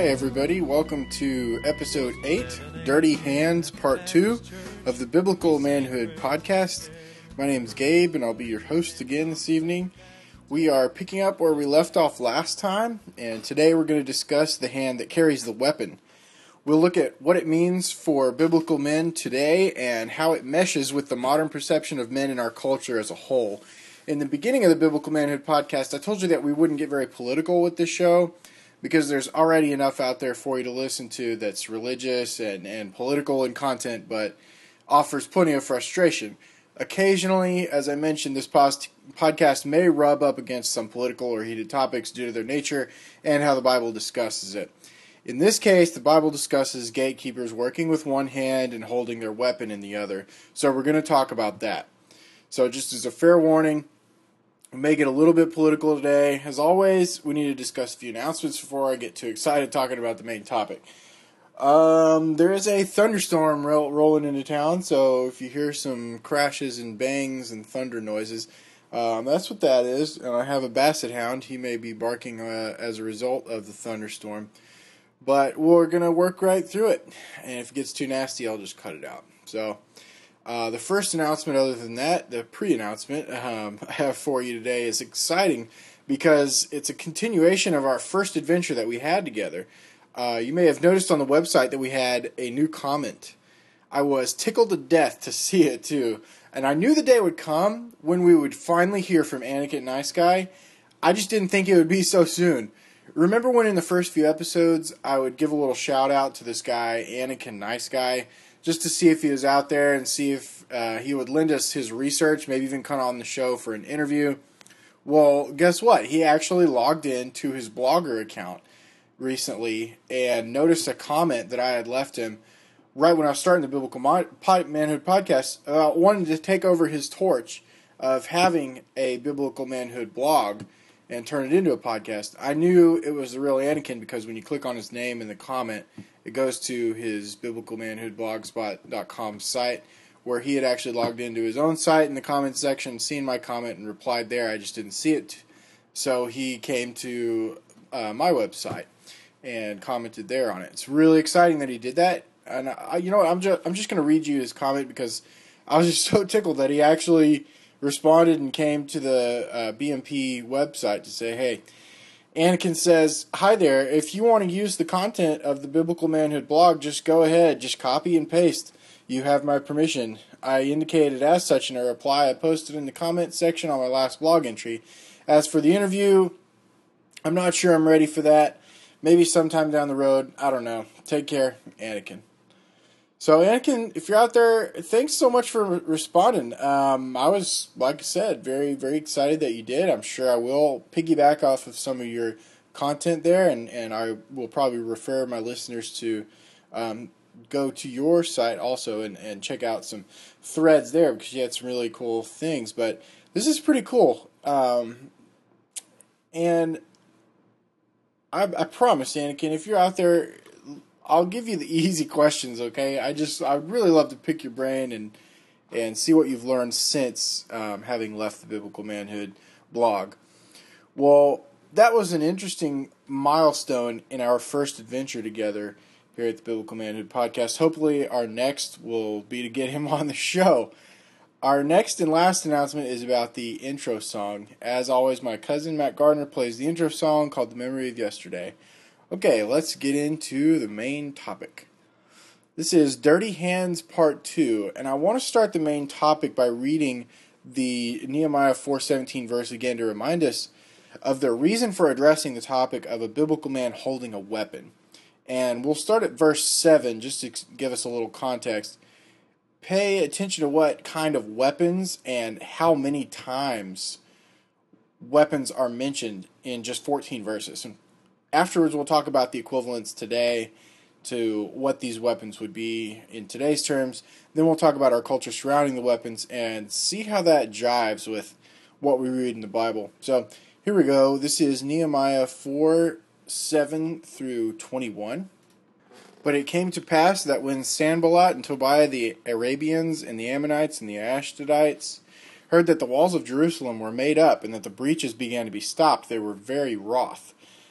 everybody, welcome to episode 8, Dirty Hands, part 2 of the Biblical Manhood Podcast. My name is Gabe, and I'll be your host again this evening. We are picking up where we left off last time, and today we're going to discuss the hand that carries the weapon. We'll look at what it means for biblical men today and how it meshes with the modern perception of men in our culture as a whole. In the beginning of the Biblical Manhood Podcast, I told you that we wouldn't get very political with this show, because there's already enough out there for you to listen to that's religious and political in content, but offers plenty of frustration. Occasionally, as I mentioned, this podcast may rub up against some political or heated topics due to their nature and how the Bible discusses it. In this case, the Bible discusses gatekeepers working with one hand and holding their weapon in the other, so we're going to talk about that. So just as a fair warning, we may get a little bit political today. As always, we need to discuss a few announcements before I get too excited talking about the main topic. There is a thunderstorm rolling into town, so if you hear some crashes and bangs and thunder noises, that's what that is. And I have a basset hound. He may be barking as a result of the thunderstorm. But we're going to work right through it. And if it gets too nasty, I'll just cut it out. So the first announcement, other than that, the pre-announcement I have for you today is exciting because it's a continuation of our first adventure that we had together. You may have noticed on the website that we had a new comment. I was tickled to death to see it too. And I knew the day would come when we would finally hear from Anakin Nice Guy. I just didn't think it would be so soon. Remember when in the first few episodes I would give a little shout out to this guy, Anakin Nice Guy, just to see if he was out there and see if he would lend us his research, maybe even come on the show for an interview. Well, guess what? He actually logged in to his Blogger account recently and noticed a comment that I had left him right when I was starting the Biblical Manhood Podcast about wanting to take over his torch of having a Biblical Manhood blog and turn it into a podcast. I knew it was the real Anakin because when you click on his name in the comment, it goes to his biblicalmanhoodblogspot.com site where he had actually logged into his own site in the comments section, seen my comment, and replied there. I just didn't see it. So he came to my website and commented there on it. It's really exciting that he did that. And I'm just going to read you his comment because I was just so tickled that he actually responded and came to the BMP website to say, hey, Anakin says, hi there, if you want to use the content of the Biblical Manhood blog, just go ahead, just copy and paste. You have my permission. I indicated as such in a reply I posted in the comment section on my last blog entry. As for the interview, I'm not sure I'm ready for that. Maybe sometime down the road. I don't know. Take care, Anakin. So, Anakin, if you're out there, thanks so much for responding. I was, like I said, very, very excited that you did. I'm sure I will piggyback off of some of your content there, and I will probably refer my listeners to go to your site also and check out some threads there because you had some really cool things. But this is pretty cool. And I promise, Anakin, if you're out there, I'll give you the easy questions, okay? I'd really love to pick your brain and see what you've learned since having left the Biblical Manhood blog. Well, that was an interesting milestone in our first adventure together here at the Biblical Manhood Podcast. Hopefully our next will be to get him on the show. Our next and last announcement is about the intro song. As always, my cousin Matt Gardner plays the intro song called The Memory of Yesterday. Okay, let's get into the main topic. This is Dirty Hands Part 2, and I want to start the main topic by reading the Nehemiah 4:17 verse again to remind us of the reason for addressing the topic of a biblical man holding a weapon. And we'll start at verse 7 just to give us a little context. Pay attention to what kind of weapons and how many times weapons are mentioned in just 14 verses. And afterwards, we'll talk about the equivalents today to what these weapons would be in today's terms. Then we'll talk about our culture surrounding the weapons and see how that jives with what we read in the Bible. So here we go. This is Nehemiah 4:7 through 21. But it came to pass that when Sanballat and Tobiah the Arabians and the Ammonites and the Ashdodites heard that the walls of Jerusalem were made up and that the breaches began to be stopped, they were very wroth.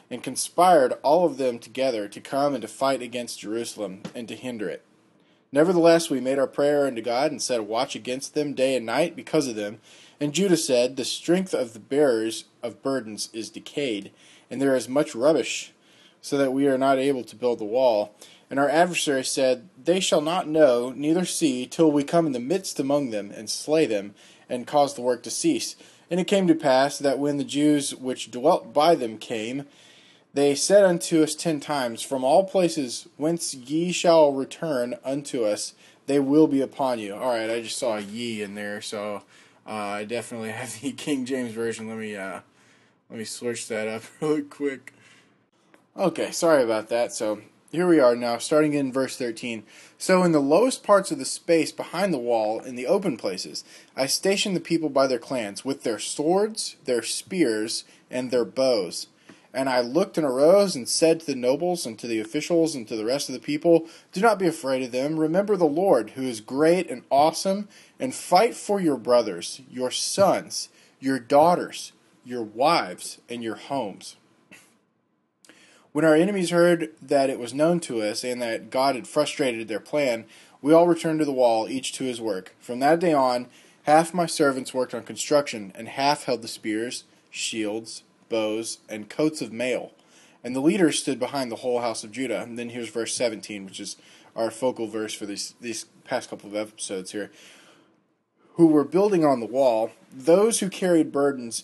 and conspired all of them together to come and to fight against Jerusalem and to hinder it. Nevertheless, we made our prayer unto God and set a watch against them day and night because of them. And Judah said, the strength of the bearers of burdens is decayed, and there is much rubbish, so that we are not able to build the wall. And our adversary said, they shall not know, neither see, till we come in the midst among them, and slay them, and cause the work to cease. And it came to pass that when the Jews which dwelt by them came, they said unto us 10 times, from all places whence ye shall return unto us, they will be upon you. All right, I just saw a ye in there, so I definitely have the King James Version. Let me switch that up really quick. Okay, sorry about that. So here we are now, starting in verse 13. So in the lowest parts of the space behind the wall, in the open places, I stationed the people by their clans, with their swords, their spears, and their bows. And I looked and arose and said to the nobles and to the officials and to the rest of the people, do not be afraid of them. Remember the Lord, who is great and awesome, and fight for your brothers, your sons, your daughters, your wives, and your homes. When our enemies heard that it was known to us and that God had frustrated their plan, we all returned to the wall, each to his work. From that day on, half my servants worked on construction, and half held the spears, shields, bows, and coats of mail. And the leaders stood behind the whole house of Judah. And then here's verse 17, which is our focal verse for these past couple of episodes here. Who were building on the wall, those who carried burdens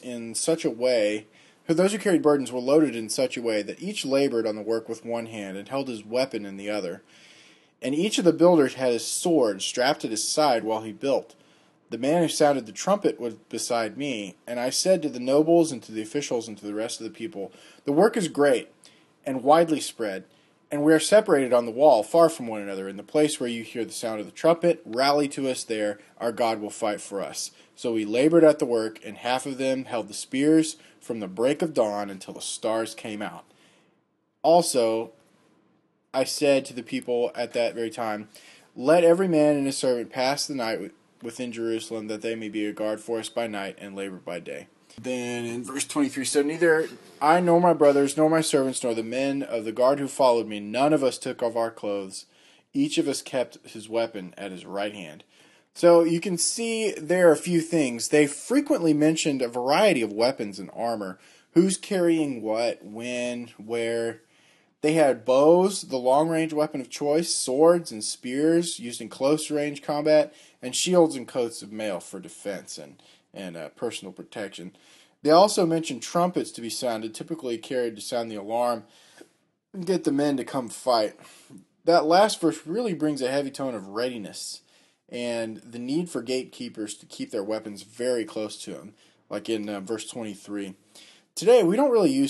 were loaded in such a way that each labored on the work with one hand and held his weapon in the other. And each of the builders had his sword strapped at his side while he built. The man who sounded the trumpet was beside me, and I said to the nobles and to the officials and to the rest of the people, the work is great and widely spread, and we are separated on the wall far from one another. In the place where you hear the sound of the trumpet, rally to us there, our God will fight for us. So we labored at the work, and half of them held the spears from the break of dawn until the stars came out. Also, I said to the people at that very time, let every man and his servant pass the night within Jerusalem, that they may be a guard for us by night and labor by day. Then in verse 23, so neither I nor my brothers nor my servants nor the men of the guard who followed me, none of us took off our clothes. Each of us kept his weapon at his right hand. So you can see there are a few things. They frequently mentioned a variety of weapons and armor. Who's carrying what, when, where. They had bows, the long-range weapon of choice, swords and spears used in close-range combat, and shields and coats of mail for defense and personal protection. They also mentioned trumpets to be sounded, typically carried to sound the alarm and get the men to come fight. That last verse really brings a heavy tone of readiness and the need for gatekeepers to keep their weapons very close to them, like in verse 23. Today, we don't really use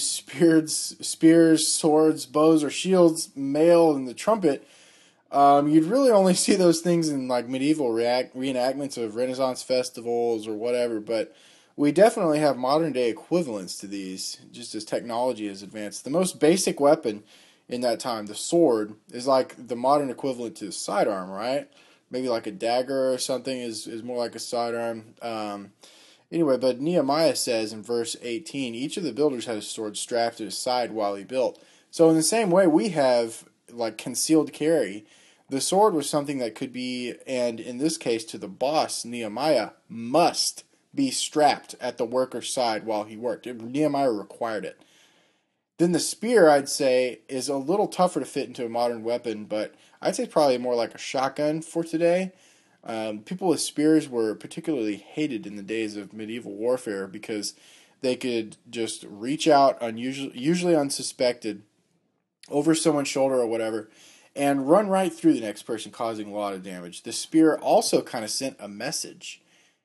spears, swords, bows, or shields, mail, and the trumpet. You'd really only see those things in like medieval reenactments of Renaissance festivals or whatever, but we definitely have modern-day equivalents to these, just as technology has advanced. The most basic weapon in that time, the sword, is like the modern equivalent to the sidearm, right? Maybe like a dagger or something is more like a sidearm. Anyway, but Nehemiah says in verse 18, each of the builders had a sword strapped to his side while he built. So in the same way, we have like concealed carry. The sword was something that could be, and in this case to the boss, Nehemiah, must be strapped at the worker's side while he worked. Nehemiah required it. Then the spear, I'd say, is a little tougher to fit into a modern weapon, but I'd say probably more like a shotgun for today. People with spears were particularly hated in the days of medieval warfare because they could just reach out, usually unsuspected, over someone's shoulder or whatever, and run right through the next person, causing a lot of damage. The spear also kind of sent a message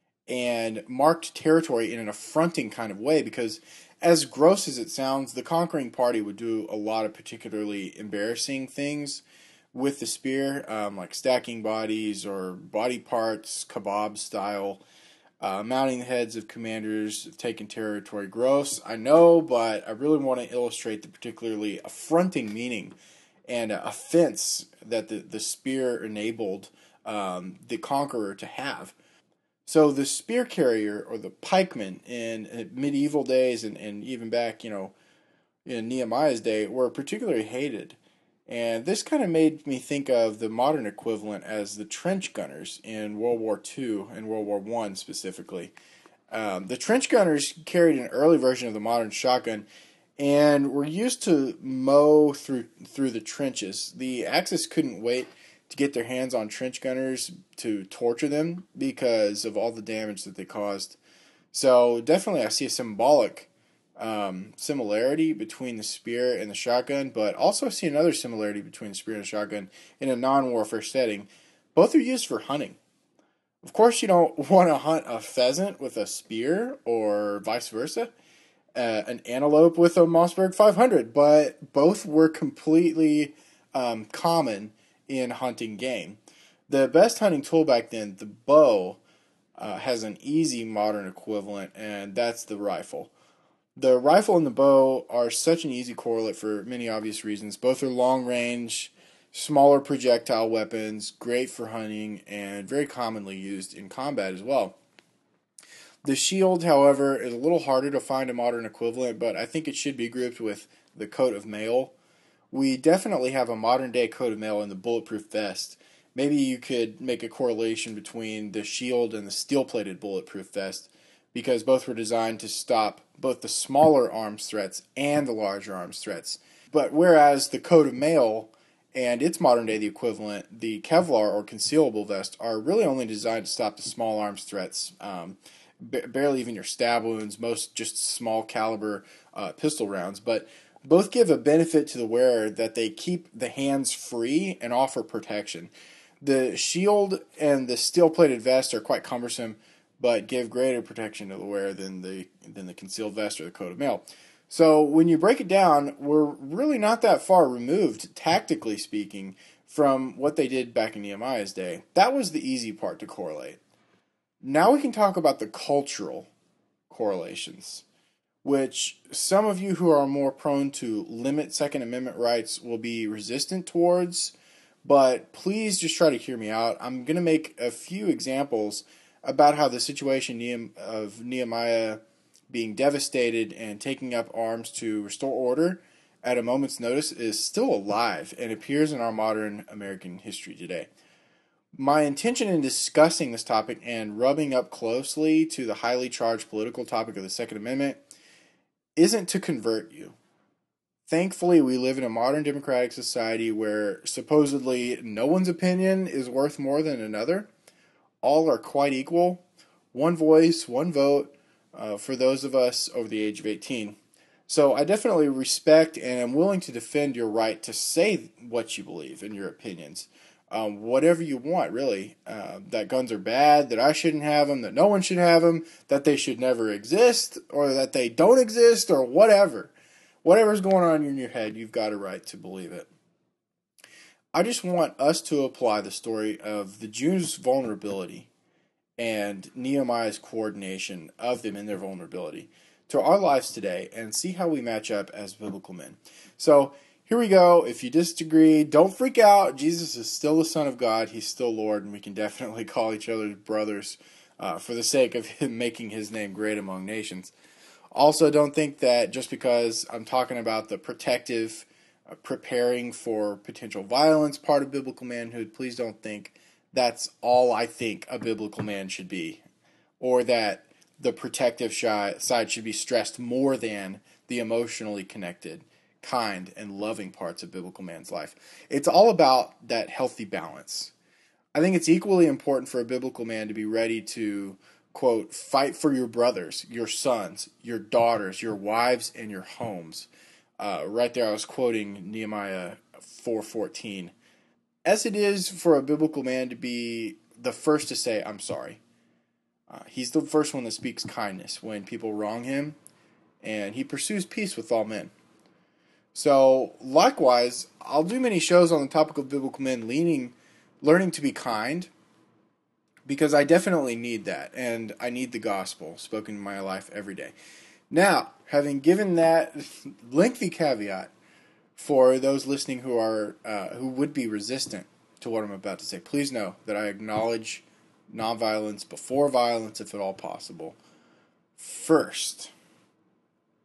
and marked territory in an affronting kind of way because, as gross as it sounds, the conquering party would do a lot of particularly embarrassing things with the spear, like stacking bodies or body parts, kebab style, mounting the heads of commanders, taking territory. Gross, I know, but I really want to illustrate the particularly affronting meaning and offense that the spear enabled the conqueror to have. So the spear carrier or the pikeman in medieval days and even back, in Nehemiah's day were particularly hated. And this kind of made me think of the modern equivalent as the trench gunners in World War II and World War I specifically. The trench gunners carried an early version of the modern shotgun and were used to mow through the trenches. The Axis couldn't wait to get their hands on trench gunners to torture them because of all the damage that they caused. So definitely I see a symbolic similarity between the spear and the shotgun, but also I see another similarity between the spear and the shotgun in a non-warfare setting. Both are used for hunting. Of course, you don't want to hunt a pheasant with a spear or vice versa, an antelope with a Mossberg 500, but both were completely common in hunting game. The best hunting tool back then, the bow, has an easy modern equivalent, and that's the rifle. The rifle and the bow are such an easy correlate for many obvious reasons. Both are long range, smaller projectile weapons, great for hunting, and very commonly used in combat as well. The shield, however, is a little harder to find a modern equivalent, but I think it should be grouped with the coat of mail. We definitely have a modern day coat of mail in the bulletproof vest. Maybe you could make a correlation between the shield and the steel-plated bulletproof vest, because both were designed to stop both the smaller arms threats and the larger arms threats. But whereas the coat of mail and its modern day the equivalent, the Kevlar or concealable vest, are really only designed to stop the small arms threats, barely even your stab wounds, most just small caliber pistol rounds. But both give a benefit to the wearer that they keep the hands free and offer protection. The shield and the steel-plated vest are quite cumbersome, but give greater protection to the wearer than the concealed vest or the coat of mail. So when you break it down, we're really not that far removed, tactically speaking, from what they did back in Nehemiah's day. That was the easy part to correlate. Now we can talk about the cultural correlations, which some of you who are more prone to limit Second Amendment rights will be resistant towards, but please just try to hear me out. I'm going to make a few examples about how the situation of Nehemiah being devastated and taking up arms to restore order at a moment's notice is still alive and appears in our modern American history today. My intention in discussing this topic and rubbing up closely to the highly charged political topic of the Second Amendment isn't to convert you. Thankfully, we live in a modern democratic society where supposedly no one's opinion is worth more than another. All are quite equal. One voice, one vote for those of us over the age of 18. So I definitely respect and am willing to defend your right to say what you believe and your opinions. Whatever you want, really. That guns are bad, that I shouldn't have them, that no one should have them, that they should never exist, or that they don't exist, or whatever. Whatever's going on in your head, you've got a right to believe it. I just want us to apply the story of the Jews' vulnerability and Nehemiah's coordination of them in their vulnerability to our lives today and see how we match up as biblical men. So here we go. If you disagree, don't freak out. Jesus is still the Son of God. He's still Lord, and we can definitely call each other brothers for the sake of him making his name great among nations. Also, don't think that just because I'm talking about the protective, preparing for potential violence part of biblical manhood, please don't think that's all I think a biblical man should be, or that the protective side should be stressed more than the emotionally connected, kind, and loving parts of biblical man's life. It's all about that healthy balance. I think it's equally important for a biblical man to be ready to, quote, fight for your brothers, your sons, your daughters, your wives, and your homes. Right there I was quoting Nehemiah 4:14. As it is for a biblical man to be the first to say, I'm sorry. He's the first one that speaks kindness when people wrong him, and he pursues peace with all men. So, likewise, I'll do many shows on the topic of biblical men learning to be kind, because I definitely need that, and I need the gospel spoken in my life every day. Now, having given that lengthy caveat for those listening who would be resistant to what I'm about to say, please know that I acknowledge nonviolence before violence, if at all possible. First,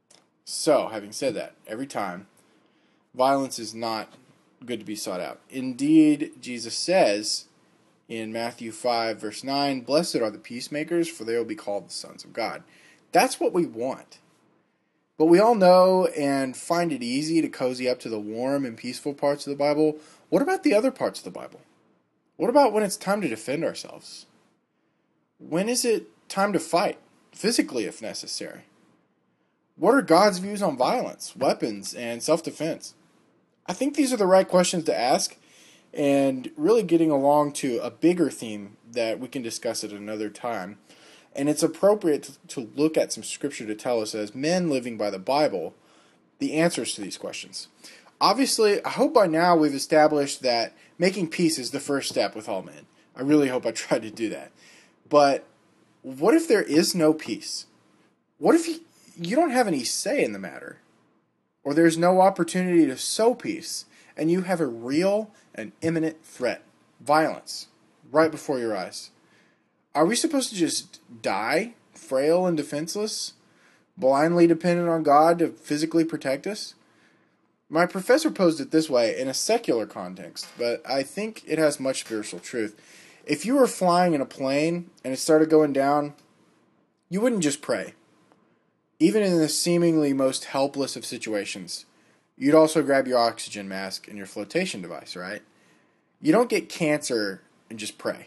So, having said that, every time, violence is not good to be sought out. Indeed, Jesus says in Matthew 5, verse 9, "Blessed are the peacemakers, for they will be called the sons of God." That's what we want. But we all know and find it easy to cozy up to the warm and peaceful parts of the Bible. What about the other parts of the Bible? What about when it's time to defend ourselves? When is it time to fight, physically if necessary? What are God's views on violence, weapons, and self-defense? I think these are the right questions to ask, and really getting along to a bigger theme that we can discuss at another time. And it's appropriate to look at some scripture to tell us, as men living by the Bible, the answers to these questions. Obviously, I hope by now we've established that making peace is the first step with all men. I really hope I tried to do that. But what if there is no peace? What if you don't have any say in the matter? Or there's no opportunity to sow peace, and you have a real and imminent threat, violence, right before your eyes? Are we supposed to just die, frail and defenseless, blindly dependent on God to physically protect us? My professor posed it this way in a secular context, but I think it has much spiritual truth. If you were flying in a plane and it started going down, you wouldn't just pray. Even in the seemingly most helpless of situations, you'd also grab your oxygen mask and your flotation device, right? You don't get cancer and just pray.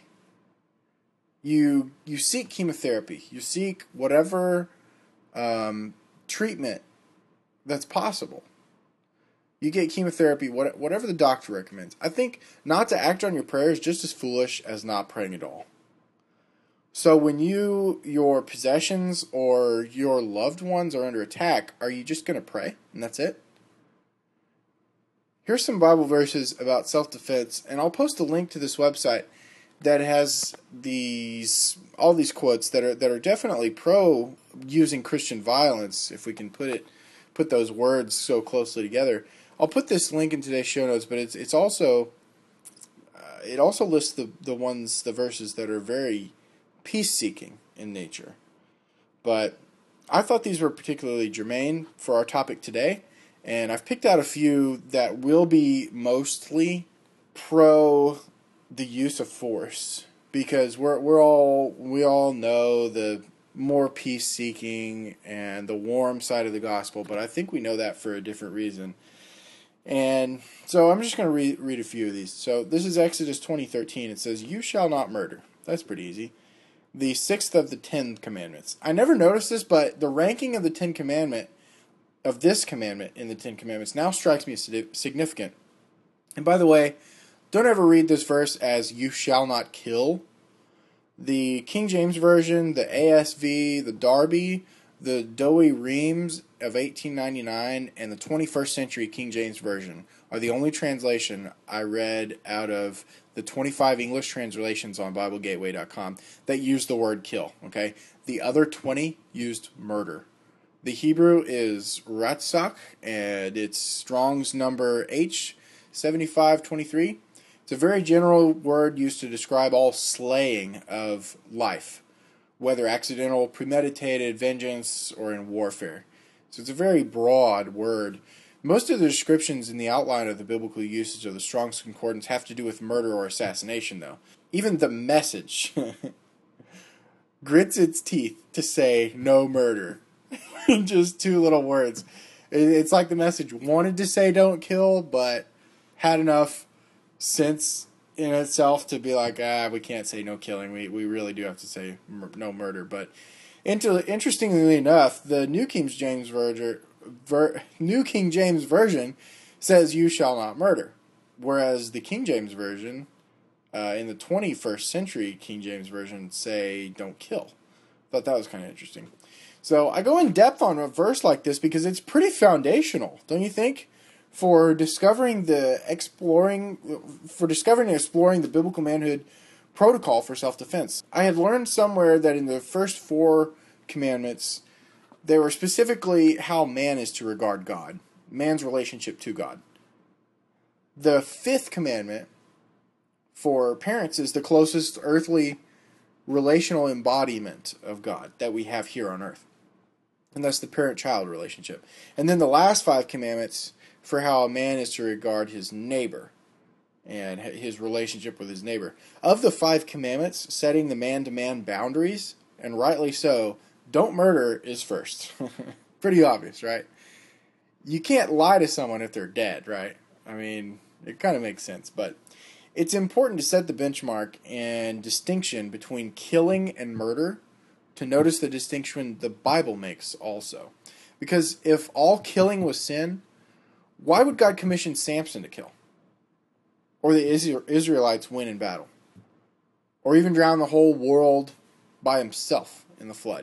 You seek chemotherapy. You seek whatever treatment that's possible. You get chemotherapy, whatever the doctor recommends. I think not to act on your prayer is just as foolish as not praying at all. So when your possessions or your loved ones are under attack, are you just going to pray and that's it? Here's some Bible verses about self-defense, and I'll post a link to this website that has all these quotes that are definitely pro using Christian violence, if we can put those words so closely together. I'll put this link in today's show notes, but it also lists the verses that are very peace-seeking in nature. But I thought these were particularly germane for our topic today, and I've picked out a few that will be mostly pro the use of force, because we all know the more peace-seeking and the warm side of the gospel, but I think we know that for a different reason. And so I'm just going to read a few of these. So this is Exodus 20:13. It says, "You shall not murder." That's pretty easy. The 6th of the 10 commandments. I never noticed this, but the ranking of this commandment in the 10 commandments now strikes me as significant. And by the way, don't ever read this verse as "you shall not kill." The King James Version, the ASV, the Darby, the Douay-Rheims of 1899, and the 21st century King James Version are the only translation I read out of the 25 English translations on BibleGateway.com that use the word kill, okay? The other 20 used murder. The Hebrew is ratzak, and it's Strong's number H7523. It's a very general word used to describe all slaying of life, whether accidental, premeditated, vengeance, or in warfare. So it's a very broad word. Most of the descriptions in the outline of the biblical usage of the Strong's Concordance have to do with murder or assassination, though. Even the Message grits its teeth to say no murder. Just two little words. It's like the Message wanted to say don't kill, but had enough sense in itself to be like, we can't say no killing. We really do have to say no murder. But interestingly enough, the New King James Version says "you shall not murder," whereas the King James Version, in the 21st century King James Version, say "don't kill." Thought that was kind of interesting. So I go in depth on a verse like this because it's pretty foundational, don't you think? For discovering and exploring the biblical manhood protocol for self-defense. I had learned somewhere that in the first 4 commandments, they were specifically how man is to regard God, man's relationship to God. The 5th commandment for parents is the closest earthly relational embodiment of God that we have here on earth. And that's the parent-child relationship. And then the last 5 commandments for how a man is to regard his neighbor and his relationship with his neighbor. Of the 5 commandments, setting the man-to-man boundaries, and rightly so, don't murder is first. Pretty obvious, right? You can't lie to someone if they're dead, right? I mean, it kind of makes sense, but it's important to set the benchmark and distinction between killing and murder, to notice the distinction the Bible makes also. Because if all killing was sin, why would God commission Samson to kill? Or the Israelites win in battle? Or even drown the whole world by himself in the flood?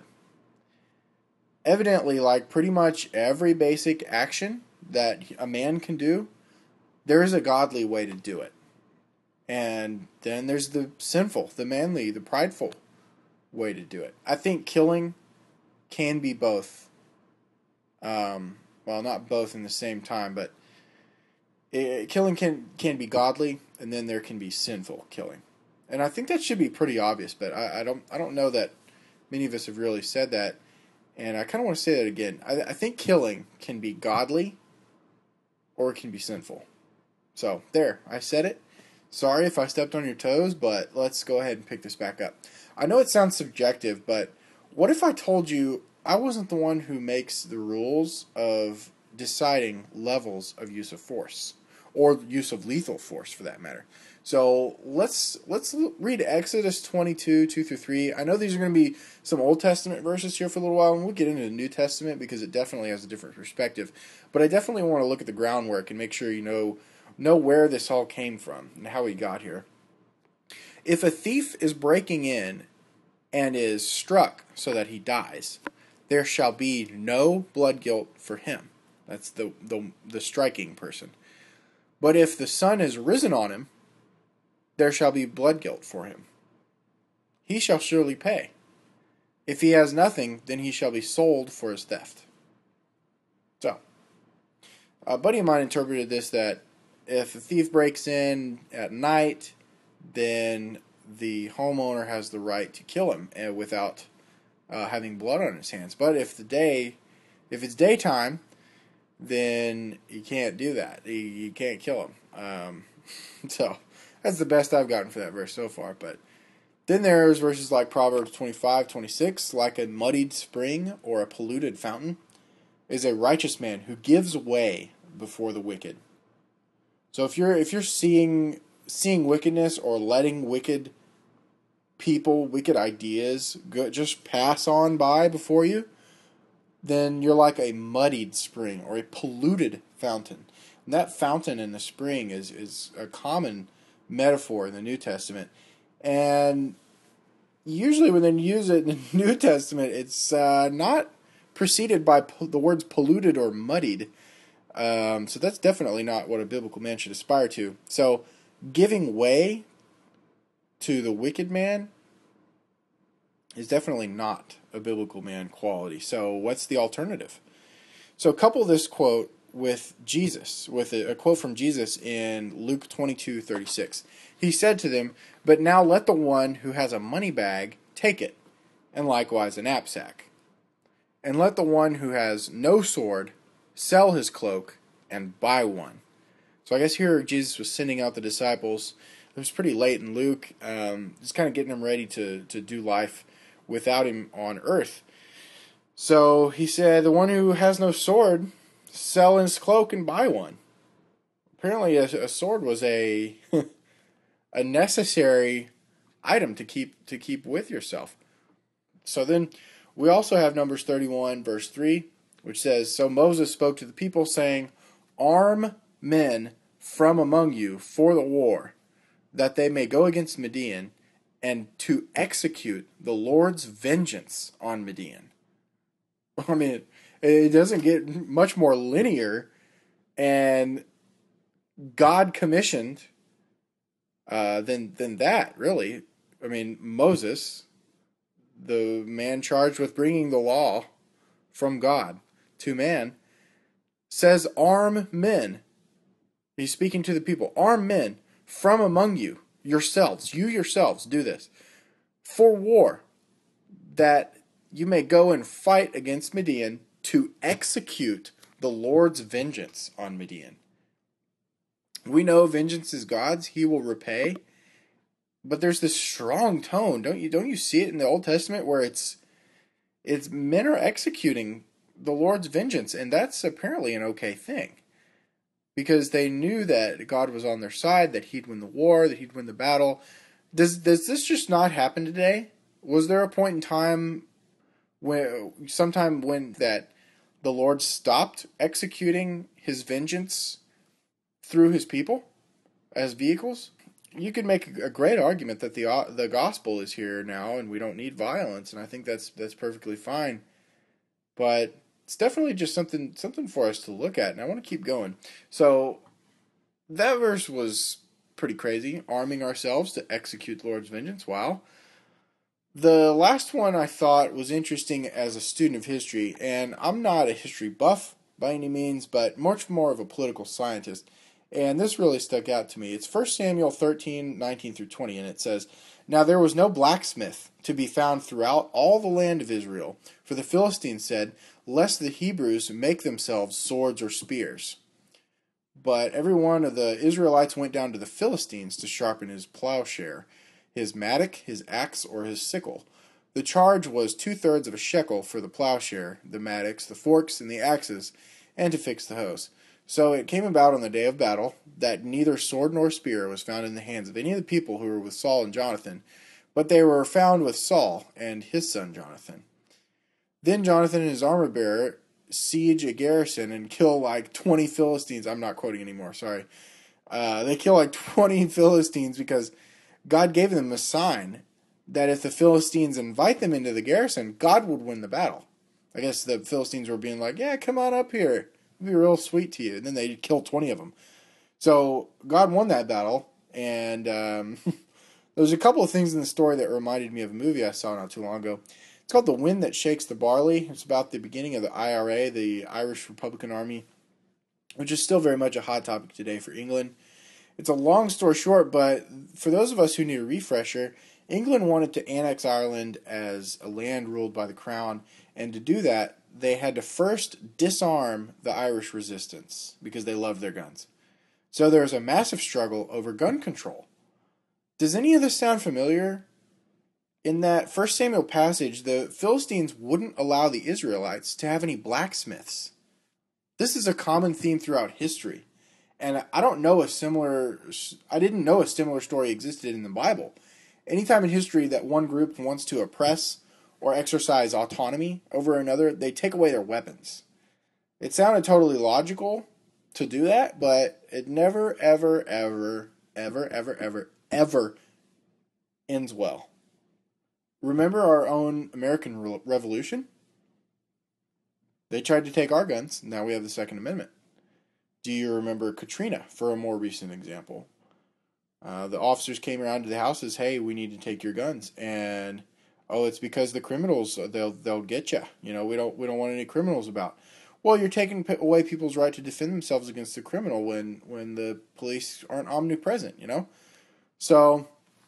Evidently, like pretty much every basic action that a man can do, there is a godly way to do it. And then there's the sinful, the manly, the prideful way to do it. I think killing can be both. Well, not both in the same time, but killing can be godly, and then there can be sinful killing. And I think that should be pretty obvious, but I don't know that many of us have really said that. And I kind of want to say that again. I think killing can be godly, or it can be sinful. So, there, I said it. Sorry if I stepped on your toes, but let's go ahead and pick this back up. I know it sounds subjective, but what if I told you I wasn't the one who makes the rules of deciding levels of use of force, or use of lethal force for that matter? So let's read Exodus 22, 2-3. I know these are going to be some Old Testament verses here for a little while, and we'll get into the New Testament because it definitely has a different perspective. But I definitely want to look at the groundwork and make sure you know where this all came from and how we got here. If a thief is breaking in and is struck so that he dies, there shall be no blood guilt for him. That's the striking person. But if the sun is risen on him, there shall be blood guilt for him. He shall surely pay. If he has nothing, then he shall be sold for his theft. So, a buddy of mine interpreted this that if a thief breaks in at night, then the homeowner has the right to kill him without having blood on his hands. But if it's daytime, then you can't do that. You can't kill him. So that's the best I've gotten for that verse so far. But then there's verses like Proverbs 25:26, like a muddied spring or a polluted fountain is a righteous man who gives way before the wicked. So if you're seeing wickedness or letting wicked people, wicked ideas just pass on by before you, then you're like a muddied spring or a polluted fountain. And that fountain in the spring is a common metaphor in the New Testament. And usually when they use it in the New Testament, it's not preceded by the words polluted or muddied. So that's definitely not what a biblical man should aspire to. So giving way to the wicked man is definitely not a biblical man quality. So what's the alternative? So couple this quote with Jesus, with a quote from Jesus in Luke 22:36. He said to them, "But now let the one who has a money bag take it, and likewise a knapsack. And let the one who has no sword sell his cloak and buy one." So I guess here Jesus was sending out the disciples. It was pretty late in Luke, just kind of getting them ready to do life without him on earth. So he said, the one who has no sword, sell his cloak and buy one. Apparently a sword was a a necessary item to keep with yourself. So then we also have Numbers 31 verse 3, which says, "So Moses spoke to the people, saying, Arm men from among you for the war, that they may go against Midian, and to execute the Lord's vengeance on Midian." I mean, it doesn't get much more linear, and God commissioned than that, really. I mean, Moses, the man charged with bringing the law from God to man, says, "Arm men." He's speaking to the people. "Arm men from among you yourselves do this, for war, that you may go and fight against Midian to execute the Lord's vengeance on Midian. We know vengeance is God's; He will repay. But there's this strong tone, don't you see it in the Old Testament where it's men are executing the Lord's vengeance, and that's apparently an okay thing. Because they knew that God was on their side, that He'd win the war, that He'd win the battle. Does this just not happen today? Was there a point in time when that the Lord stopped executing His vengeance through His people as vehicles? You could make a great argument that the gospel is here now and we don't need violence, and I think that's perfectly fine. But it's definitely just something for us to look at, and I want to keep going. So that verse was pretty crazy, arming ourselves to execute the Lord's vengeance. Wow. The last one I thought was interesting as a student of history, and I'm not a history buff by any means, but much more of a political scientist. And this really stuck out to me. It's 1 Samuel 13:19-20, and it says, "Now there was no blacksmith to be found throughout all the land of Israel, for the Philistines said, lest the Hebrews make themselves swords or spears. But every one of the Israelites went down to the Philistines to sharpen his plowshare, his mattock, his axe, or his sickle. The charge was 2/3 of a shekel for the plowshare, the mattocks, the forks, and the axes, and to fix the hoes. So it came about on the day of battle that neither sword nor spear was found in the hands of any of the people who were with Saul and Jonathan, but they were found with Saul and his son Jonathan. Then Jonathan and his armor-bearer siege a garrison and kill like 20 Philistines. I'm not quoting anymore, sorry. They kill like 20 Philistines because God gave them a sign that if the Philistines invite them into the garrison, God would win the battle. I guess the Philistines were being like, yeah, come on up here. It'll be real sweet to you. And then they'd kill 20 of them. So God won that battle. And there's a couple of things in the story that reminded me of a movie I saw not too long ago. It's called The Wind That Shakes the Barley. It's about the beginning of the IRA, the Irish Republican Army, which is still very much a hot topic today for England. It's a long story short, but for those of us who need a refresher, England wanted to annex Ireland as a land ruled by the crown, and to do that, they had to first disarm the Irish resistance because they loved their guns. So there was a massive struggle over gun control. Does any of this sound familiar? In that 1 Samuel passage, the Philistines wouldn't allow the Israelites to have any blacksmiths. This is a common theme throughout history. And I didn't know a similar story existed in the Bible. Anytime in history that one group wants to oppress or exercise autonomy over another, they take away their weapons. It sounded totally logical to do that, but it never, ever, ever, ever, ever, ever, ever ends well. Remember our own American Revolution? They tried to take our guns. Now we have the Second Amendment. Do you remember Katrina, for a more recent example? The officers came around to the houses, hey, we need to take your guns. And, it's because the criminals, they'll get you. We don't want any criminals about. Well, you're taking away people's right to defend themselves against the criminal when the police aren't omnipresent, So,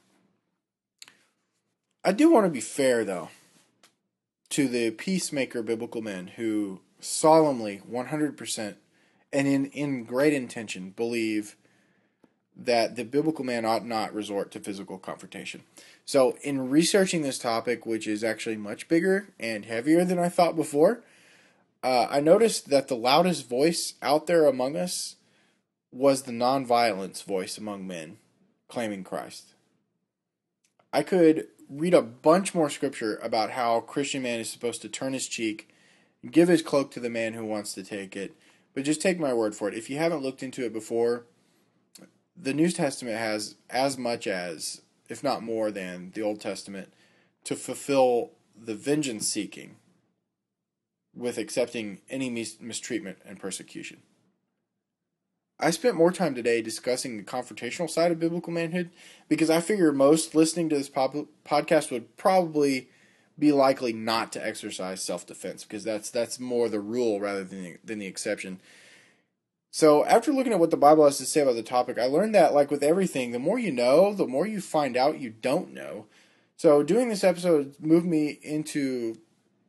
I do want to be fair, though, to the peacemaker biblical men who solemnly, 100%, and in great intention, believe that the biblical man ought not resort to physical confrontation. So, in researching this topic, which is actually much bigger and heavier than I thought before, I noticed that the loudest voice out there among us was the nonviolence voice among men claiming Christ. I could read a bunch more scripture about how a Christian man is supposed to turn his cheek, give his cloak to the man who wants to take it, but just take my word for it. If you haven't looked into it before, the New Testament has as much as, if not more than, the Old Testament to fulfill the vengeance seeking with accepting any mistreatment and persecution. I spent more time today discussing the confrontational side of biblical manhood because I figure most listening to this podcast would probably be likely not to exercise self-defense because that's more the rule rather than the exception. So after looking at what the Bible has to say about the topic, I learned that, like with everything, the more you know, the more you find out you don't know. So doing this episode moved me into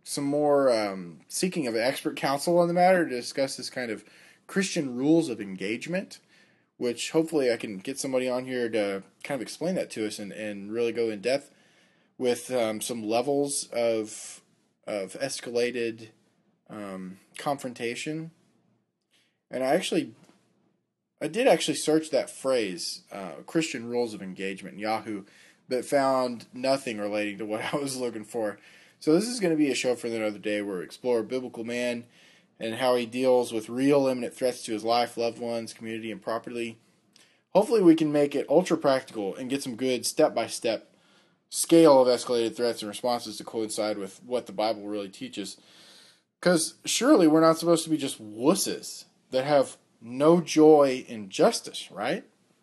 some more seeking of expert counsel on the matter to discuss this kind of Christian rules of engagement, which hopefully I can get somebody on here to kind of explain that to us and really go in depth with some levels of escalated confrontation. And I did actually search that phrase, Christian rules of engagement, in Yahoo, but found nothing relating to what I was looking for. So this is going to be a show for another day where we explore a biblical man and how he deals with real imminent threats to his life, loved ones, community, and property. Hopefully we can make it ultra practical and get some good step-by-step scale of escalated threats and responses to coincide with what the Bible really teaches. Because surely we're not supposed to be just wusses that have no joy in justice, right?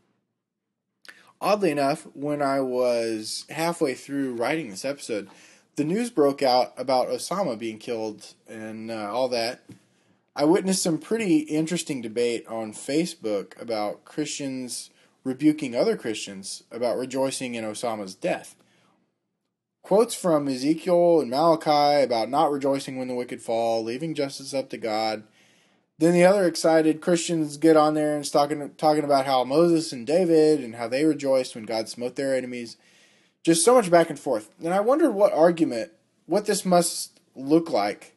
Oddly enough, when I was halfway through writing this episode, the news broke out about Osama being killed and all that. I witnessed some pretty interesting debate on Facebook about Christians rebuking other Christians about rejoicing in Osama's death. Quotes from Ezekiel and Malachi about not rejoicing when the wicked fall, leaving justice up to God. Then the other excited Christians get on there and talking about how Moses and David and how they rejoiced when God smote their enemies. Just so much back and forth. And I wondered what this must look like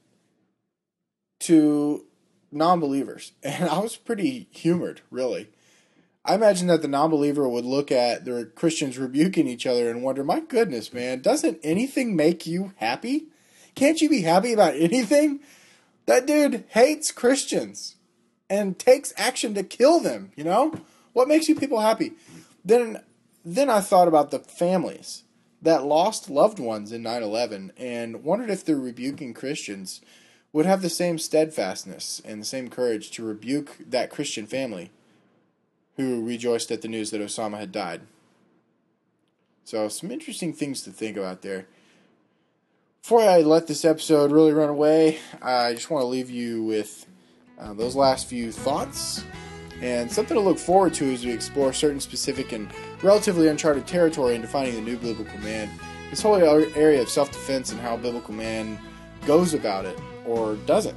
to non-believers. And I was pretty humored, really. I imagine that the non-believer would look at the Christians rebuking each other and wonder, my goodness, man, doesn't anything make you happy? Can't you be happy about anything? That dude hates Christians and takes action to kill them, you know? What makes you people happy? Then I thought about the families that lost loved ones in 9/11 and wondered if the rebuking Christians would have the same steadfastness and the same courage to rebuke that Christian family who rejoiced at the news that Osama had died. So some interesting things to think about there. Before I let this episode really run away, I just want to leave you with those last few thoughts and something to look forward to as we explore certain specific and relatively uncharted territory in defining the new biblical man. This whole area of self-defense and how biblical man goes about it or doesn't.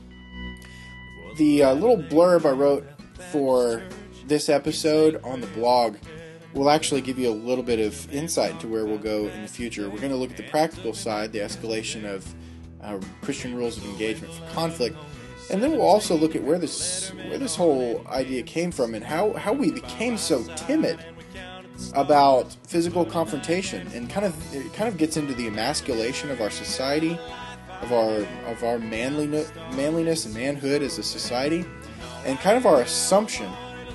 The little blurb I wrote for this episode on the blog will actually give you a little bit of insight into where we'll go in the future. We're going to look at the practical side, the escalation of Christian rules of engagement for conflict, and then we'll also look at where this whole idea came from and how we became so timid about physical confrontation, and it kind of gets into the emasculation of our society, of our manliness and manhood as a society, and kind of our assumption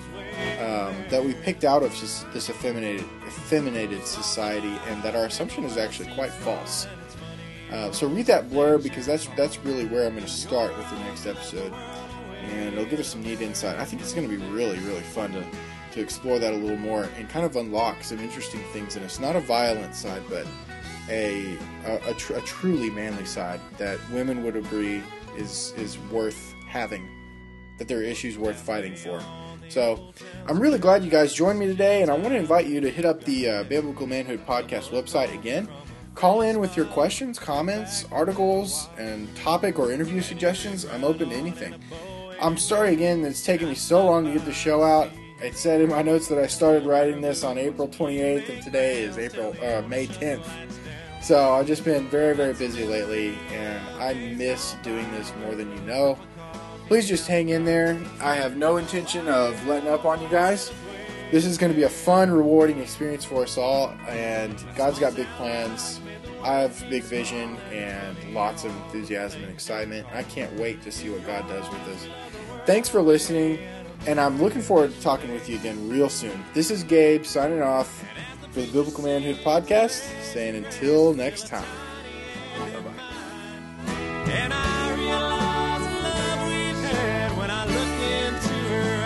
that we picked out of this effeminated society, and that our assumption is actually quite false. So read that blurb, because that's really where I'm going to start with the next episode, and it'll give us some neat insight. I think it's going to be really, really fun to explore that a little more and kind of unlock some interesting things in us. Not a violent side, but a truly manly side that women would agree is worth having, that there are issues worth fighting for. So I'm really glad you guys joined me today, and I want to invite you to hit up the Biblical Manhood Podcast website again. Call in with your questions, comments, articles, and topic or interview suggestions. I'm open to anything. I'm sorry again that it's taken me so long to get the show out. It said in my notes that I started writing this on April 28th, and today is May 10th. So I've just been very, very busy lately, and I miss doing this more than you know. Please just hang in there. I have no intention of letting up on you guys. This is going to be a fun, rewarding experience for us all, and God's got big plans. I have big vision and lots of enthusiasm and excitement. I can't wait to see what God does with us. Thanks for listening, and I'm looking forward to talking with you again real soon. This is Gabe signing off for the Biblical Manhood Podcast, saying until next time. Bye-bye. And I realize the love we've had when I look into her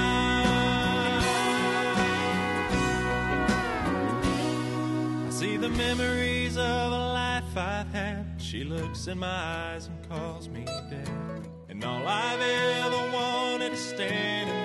eyes. I see the memories of a life I've had. She looks in my eyes and calls me dad. And all I've ever wanted is standing